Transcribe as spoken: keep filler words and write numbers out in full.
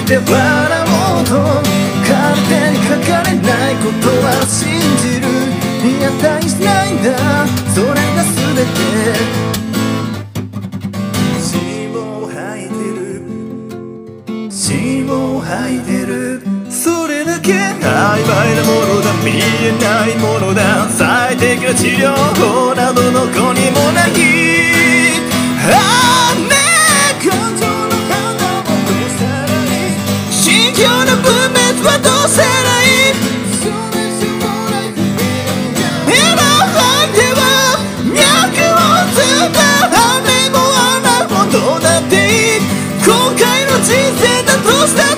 て笑おうと勝手に書かれないことは信じるに値しないんだ、それが全て。血を吐いてる血を吐いてる、それだけ曖昧なものだ、見えないものだ、最適な治療法などどこにもない。ああねえ、感情の花をどうしたらいい、心境の分別はどうしたらいい、それしもない目の相手は脈をつった雨も雨もどうだっていい、後悔の人生だとしたら